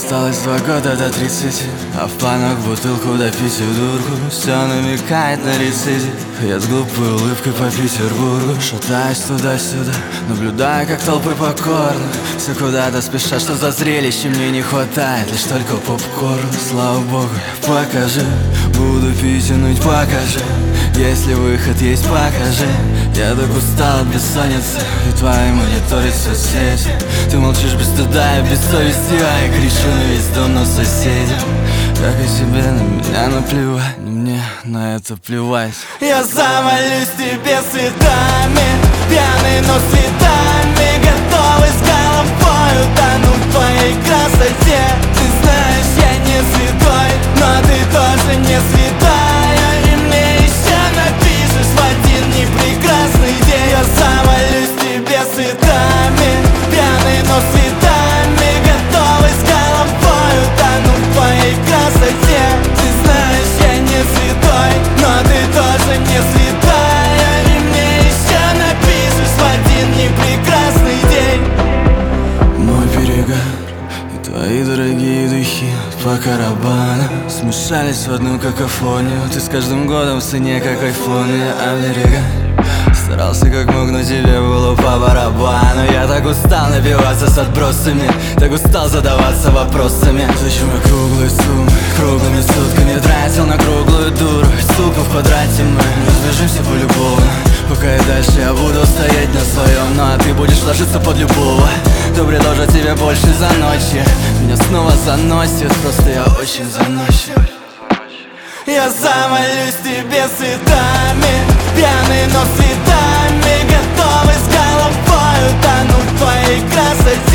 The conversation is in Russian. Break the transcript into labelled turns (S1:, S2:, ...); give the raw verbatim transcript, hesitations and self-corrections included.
S1: Осталось два года до тридцати, а в планах бутылку допить и дурку. Все намекает на рецидив. Я с глупой улыбкой по Петербургу шатаюсь туда-сюда, наблюдая, как толпы покорны все куда-то спешат, что за зрелище мне не хватает лишь только попкорна. Слава богу, покажи, буду пить и ныть, покажи. Если выход есть, покажи. Я так устал от бессонницы, и твои мониторят соседи. Ты молчишь без стыда и без совести, а я кричу на весь дом, на соседей. Как и тебе на меня наплевать, но мне на это плевать.
S2: Я замолюсь тебе цветами, пьяный, но цветами, готовый с головой утонуть в твоей красоте. Ты знаешь, я не святой, но ты тоже не святая, и мне еще напишешь в один непрекрасный день. Я замолюсь тебе цветами, пьяный, но цветами, готовый с головой утонуть в твоей красоте. Ты знаешь, я не святой, но ты тоже не святая, и мне еще напишешь в один непрекрасный день.
S1: Мой перегар и твои дорогие духи по карабану смешались в одну какофонию. Ты с каждым годом в цене, как айфоны, а берега старался как мог, но тебе было по барабану. Я так устал набиваться с отбросами, так устал задаваться вопросами. Зачем я круглые суммы, круглыми сутками тратил на круглую дуру? Сука, в квадрате мы разбежимся полюбовно. Пока и дальше я буду стоять на своем, ну а ты будешь ложиться под любого, кто предложит тебе больше за ночи. Меня снова заносит, просто я очень заносчив.
S2: Я замолюсь тебе цветами, пьяный, но цветами, готовый с головой утонуть в твоей красоте.